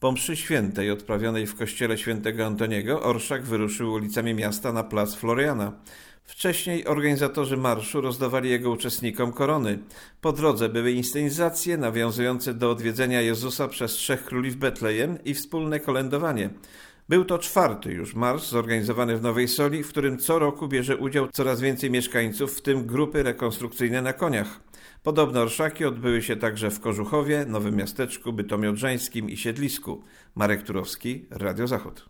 Po mszy świętej odprawionej w kościele świętego Antoniego orszak wyruszył ulicami miasta na plac Floriana. Wcześniej organizatorzy marszu rozdawali jego uczestnikom korony. Po drodze były inscenizacje nawiązujące do odwiedzenia Jezusa przez 3 króli w Betlejem i wspólne kolędowanie. Był to 4. już marsz zorganizowany w Nowej Soli, w którym co roku bierze udział coraz więcej mieszkańców, w tym grupy rekonstrukcyjne na koniach. Podobne orszaki odbyły się także w Kożuchowie, Nowym Miasteczku, Bytomiu Odrzańskim i Siedlisku. Marek Turowski, Radio Zachód.